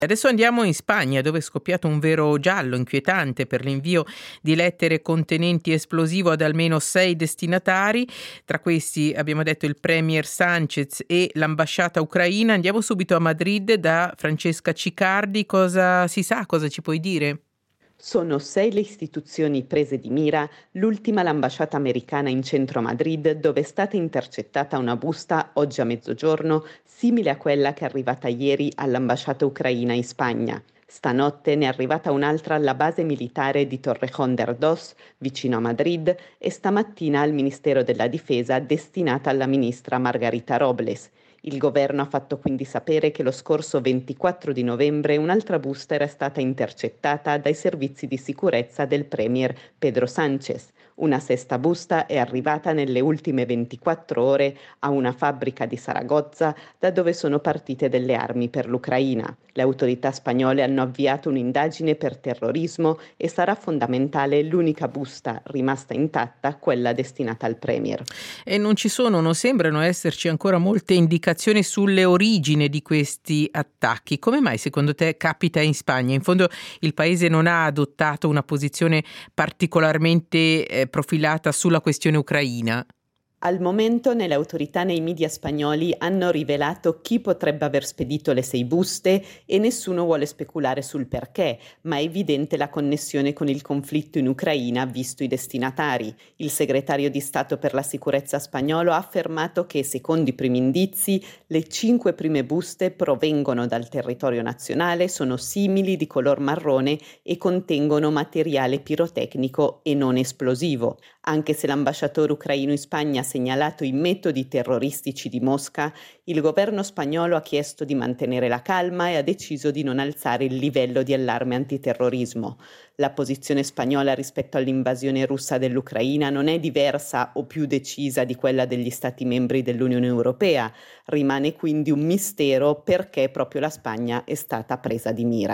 Adesso andiamo in Spagna, dove è scoppiato un vero giallo inquietante per l'invio di lettere contenenti esplosivo ad almeno 6 destinatari. Tra questi abbiamo detto il premier Sánchez e l'ambasciata ucraina. Andiamo subito a Madrid da Francesca Cicardi. Cosa si sa? Cosa ci puoi dire? Sono 6 le istituzioni prese di mira, l'ultima l'ambasciata americana in centro a Madrid, dove è stata intercettata una busta oggi a mezzogiorno, simile a quella che è arrivata ieri all'ambasciata ucraina in Spagna. Stanotte ne è arrivata un'altra alla base militare di Torrejón de Ardoz, vicino a Madrid, e stamattina al Ministero della Difesa, destinata alla ministra Margarita Robles. Il governo ha fatto quindi sapere che lo scorso 24 di novembre un'altra busta era stata intercettata dai servizi di sicurezza del premier Pedro Sánchez. Una sesta busta è arrivata nelle ultime 24 ore a una fabbrica di Saragozza, da dove sono partite delle armi per l'Ucraina. Le autorità spagnole hanno avviato un'indagine per terrorismo e sarà fondamentale l'unica busta rimasta intatta, quella destinata al premier. E non sembrano esserci ancora molte indicazioni sulle origini di questi attacchi. Come mai secondo te capita in Spagna? In fondo il paese non ha adottato una posizione particolarmente profilata sulla questione ucraina. Al momento le autorità nei media spagnoli hanno rivelato chi potrebbe aver spedito le 6 buste e nessuno vuole speculare sul perché, ma è evidente la connessione con il conflitto in Ucraina visto i destinatari. Il segretario di Stato per la sicurezza spagnolo ha affermato che, secondo i primi indizi, le 5 prime buste provengono dal territorio nazionale, sono simili, di color marrone e contengono materiale pirotecnico e non esplosivo. Anche se l'ambasciatore ucraino in Spagna ha segnalato i metodi terroristici di Mosca, il governo spagnolo ha chiesto di mantenere la calma e ha deciso di non alzare il livello di allarme antiterrorismo. La posizione spagnola rispetto all'invasione russa dell'Ucraina non è diversa o più decisa di quella degli Stati membri dell'Unione Europea. Rimane quindi un mistero perché proprio la Spagna è stata presa di mira.